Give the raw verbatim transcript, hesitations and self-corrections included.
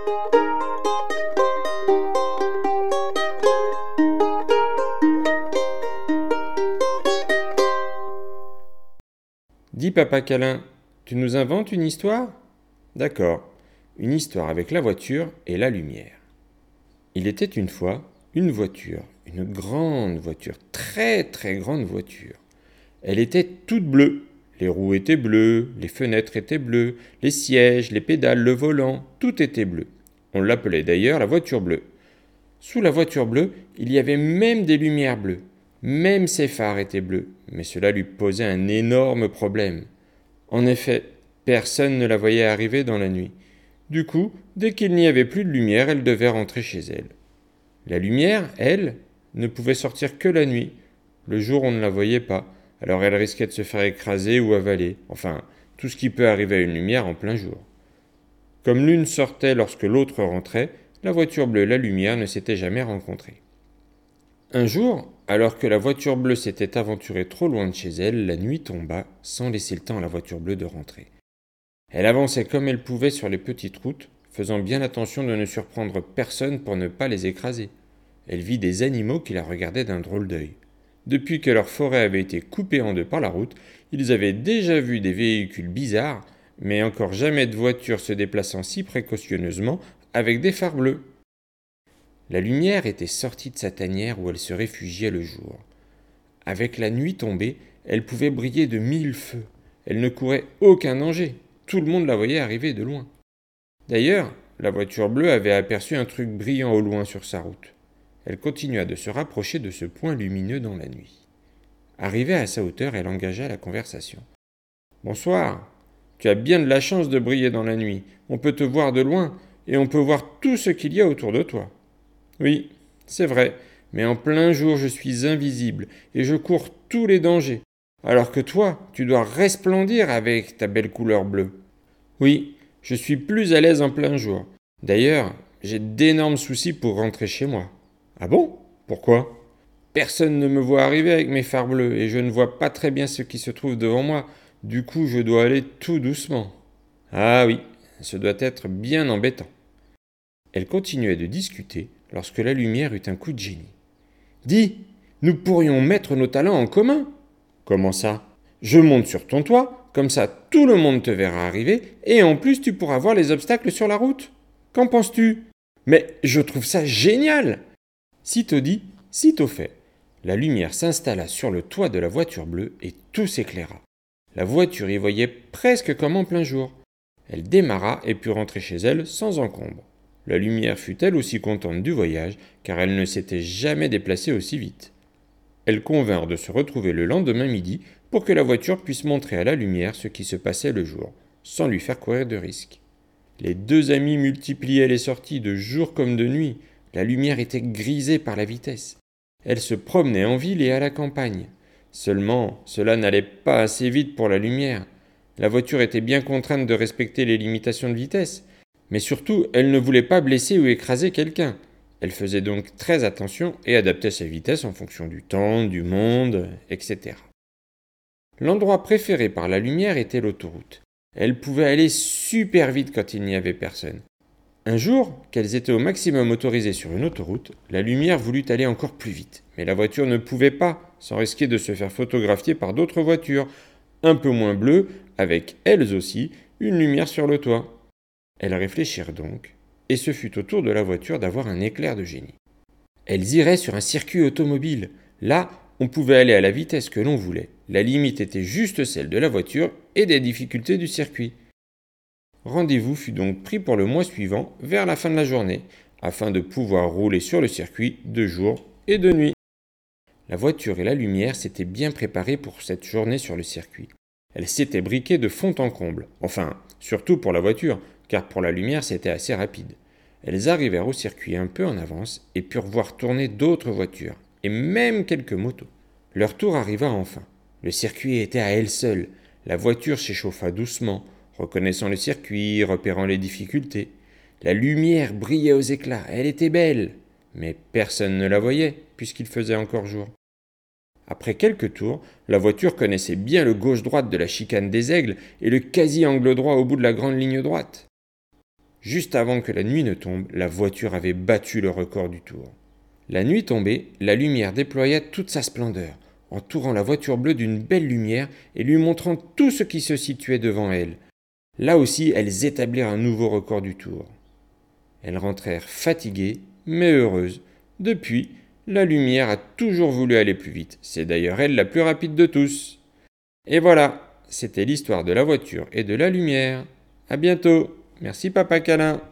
Dis papa câlin, tu nous inventes une histoire ? D'accord, une histoire avec la voiture et la lumière. Il était une fois une voiture, une grande voiture, très très grande voiture. Elle était toute bleue. Les roues étaient bleues, les fenêtres étaient bleues, les sièges, les pédales, le volant, tout était bleu. On l'appelait d'ailleurs la voiture bleue. Sous la voiture bleue, il y avait même des lumières bleues. Même ses phares étaient bleus, mais cela lui posait un énorme problème. En effet, personne ne la voyait arriver dans la nuit. Du coup, dès qu'il n'y avait plus de lumière, elle devait rentrer chez elle. La lumière, elle, ne pouvait sortir que la nuit. Le jour, on ne la voyait pas, alors elle risquait de se faire écraser ou avaler. Enfin, tout ce qui peut arriver à une lumière en plein jour. Comme l'une sortait lorsque l'autre rentrait, la voiture bleue et la lumière ne s'étaient jamais rencontrées. Un jour, alors que la voiture bleue s'était aventurée trop loin de chez elle, la nuit tomba, sans laisser le temps à la voiture bleue de rentrer. Elle avançait comme elle pouvait sur les petites routes, faisant bien attention de ne surprendre personne pour ne pas les écraser. Elle vit des animaux qui la regardaient d'un drôle d'œil. Depuis que leur forêt avait été coupée en deux par la route, ils avaient déjà vu des véhicules bizarres, mais encore jamais de voiture se déplaçant si précautionneusement avec des phares bleus. La lumière était sortie de sa tanière où elle se réfugiait le jour. Avec la nuit tombée, elle pouvait briller de mille feux. Elle ne courait aucun danger. Tout le monde la voyait arriver de loin. D'ailleurs, la voiture bleue avait aperçu un truc brillant au loin sur sa route. Elle continua de se rapprocher de ce point lumineux dans la nuit. Arrivée à sa hauteur, elle engagea la conversation. « Bonsoir. Tu as bien de la chance de briller dans la nuit. On peut te voir de loin et on peut voir tout ce qu'il y a autour de toi. » Oui, c'est vrai, mais en plein jour je suis invisible et je cours tous les dangers, alors que toi, tu dois resplendir avec ta belle couleur bleue. Oui, je suis plus à l'aise en plein jour. D'ailleurs, j'ai d'énormes soucis pour rentrer chez moi. Ah bon ? Pourquoi ? Personne ne me voit arriver avec mes phares bleus et je ne vois pas très bien ce qui se trouve devant moi. Du coup, je dois aller tout doucement. Ah oui, ce doit être bien embêtant. Elle continuait de discuter lorsque la lumière eut un coup de génie. « Dis, nous pourrions mettre nos talents en commun. »« Comment ça ? Je monte sur ton toit, comme ça tout le monde te verra arriver, et en plus tu pourras voir les obstacles sur la route. Qu'en penses-tu ? Mais je trouve ça génial !» Sitôt dit, sitôt fait. La lumière s'installa sur le toit de la voiture bleue et tout s'éclaira. La voiture y voyait presque comme en plein jour. Elle démarra et put rentrer chez elle sans encombre. La lumière fut elle aussi contente du voyage, car elle ne s'était jamais déplacée aussi vite. Elles convinrent de se retrouver le lendemain midi pour que la voiture puisse montrer à la lumière ce qui se passait le jour, sans lui faire courir de risques. Les deux amies multipliaient les sorties de jour comme de nuit. La lumière était grisée par la vitesse. Elles se promenaient en ville et à la campagne. Seulement, cela n'allait pas assez vite pour la lumière. La voiture était bien contrainte de respecter les limitations de vitesse. Mais surtout, elle ne voulait pas blesser ou écraser quelqu'un. Elle faisait donc très attention et adaptait sa vitesse en fonction du temps, du monde, et cetera. L'endroit préféré par la lumière était l'autoroute. Elle pouvait aller super vite quand il n'y avait personne. Un jour, qu'elles étaient au maximum autorisées sur une autoroute, la lumière voulut aller encore plus vite. Mais la voiture ne pouvait pas, sans risquer de se faire photographier par d'autres voitures, un peu moins bleues, avec elles aussi une lumière sur le toit. Elles réfléchirent donc, et ce fut au tour de la voiture d'avoir un éclair de génie. Elles iraient sur un circuit automobile. Là, on pouvait aller à la vitesse que l'on voulait. La limite était juste celle de la voiture et des difficultés du circuit. Rendez-vous fut donc pris pour le mois suivant, vers la fin de la journée, afin de pouvoir rouler sur le circuit de jour et de nuit. La voiture et la lumière s'étaient bien préparées pour cette journée sur le circuit. Elles s'étaient briquées de fond en comble, enfin, surtout pour la voiture, car pour la lumière c'était assez rapide. Elles arrivèrent au circuit un peu en avance et purent voir tourner d'autres voitures, et même quelques motos. Leur tour arriva enfin. Le circuit était à elle seule. La voiture s'échauffa doucement, reconnaissant le circuit, repérant les difficultés. La lumière brillait aux éclats, elle était belle, mais personne ne la voyait, puisqu'il faisait encore jour. Après quelques tours, la voiture connaissait bien le gauche-droite de la chicane des Aigles et le quasi-angle droit au bout de la grande ligne droite. Juste avant que la nuit ne tombe, la voiture avait battu le record du tour. La nuit tombée, la lumière déploya toute sa splendeur, entourant la voiture bleue d'une belle lumière et lui montrant tout ce qui se situait devant elle. Là aussi, elles établirent un nouveau record du tour. Elles rentrèrent fatiguées, mais heureuses. Depuis, la lumière a toujours voulu aller plus vite. C'est d'ailleurs elle la plus rapide de tous. Et voilà, c'était l'histoire de la voiture et de la lumière. À bientôt. Merci Papa Câlin.